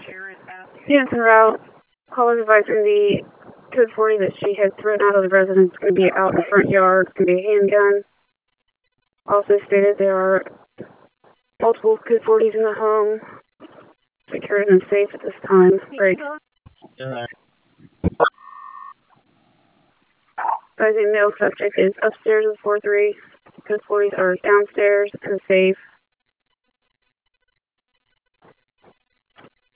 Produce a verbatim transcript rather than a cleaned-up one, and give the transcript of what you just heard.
Hands en route. Caller advising the code forty that she has thrown out of the residence. It's going to be out in the front yard. It's going to be a handgun. Also stated there are multiple code forties in the home. Secured and safe at this time. Break. Advising male subject is upstairs in four three. Code forties are downstairs in the safe.